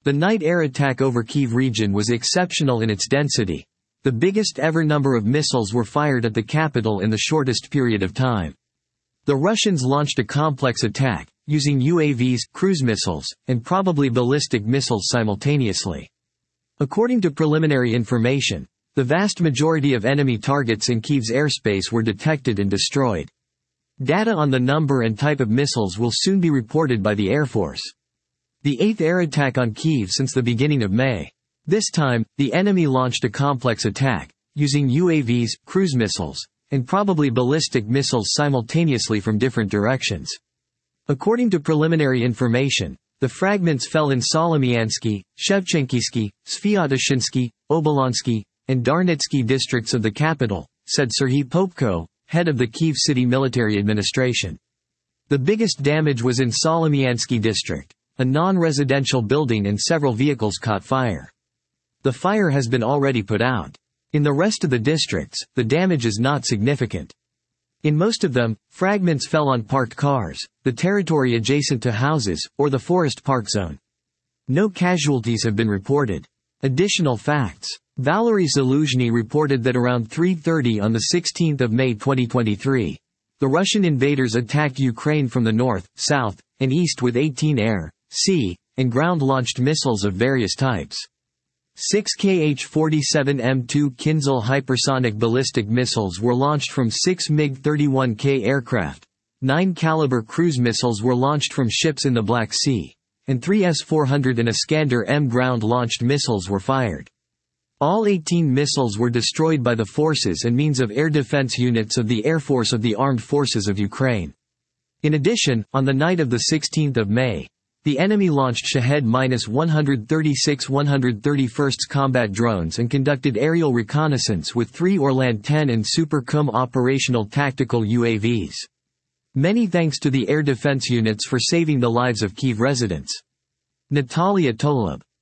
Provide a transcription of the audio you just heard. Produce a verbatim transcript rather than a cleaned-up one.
The night air attack over Kyiv region was exceptional in its density. The biggest ever number of missiles were fired at the capital in the shortest period of time. The Russians launched a complex attack, using U A Vs, cruise missiles, and probably ballistic missiles simultaneously. According to preliminary information, the vast majority of enemy targets in Kyiv's airspace were detected and destroyed. Data on the number and type of missiles will soon be reported by the Air Force. The eighth air attack on Kyiv since the beginning of May. This time, the enemy launched a complex attack, using U A Vs, cruise missiles, and probably ballistic missiles simultaneously from different directions. According to preliminary information, the fragments fell in Solomyansky, Shevchenkivsky, Sviatoshinsky, Obolonsky, and Darnitsky districts of the capital, said Serhiy Popko, head of the Kyiv City Military Administration. The biggest damage was in Solomyansky district. A non-residential building and several vehicles caught fire. The fire has been already put out. In the rest of the districts, the damage is not significant. In most of them, fragments fell on parked cars, the territory adjacent to houses, or the forest park zone. No casualties have been reported. Additional facts. Valery Zaluzhny reported that around three thirty on the sixteenth of May twenty twenty-three, the Russian invaders attacked Ukraine from the north, south, and east with eighteen air, sea, and ground-launched missiles of various types. Six K H forty-seven M two Kinzhal hypersonic ballistic missiles were launched from six MiG thirty-one K aircraft, nine Caliber cruise missiles were launched from ships in the Black Sea, and three S four hundred and Iskander M ground-launched missiles were fired. All eighteen missiles were destroyed by the forces and means of air defense units of the Air Force of the Armed Forces of Ukraine. In addition, on the night of the sixteenth of May, the enemy launched Shahed one thirty-six one thirty-first combat drones and conducted aerial reconnaissance with three Orlan ten and Super Kum operational tactical U A Vs. Many thanks to the air defense units for saving the lives of Kyiv residents. Natalia Tolub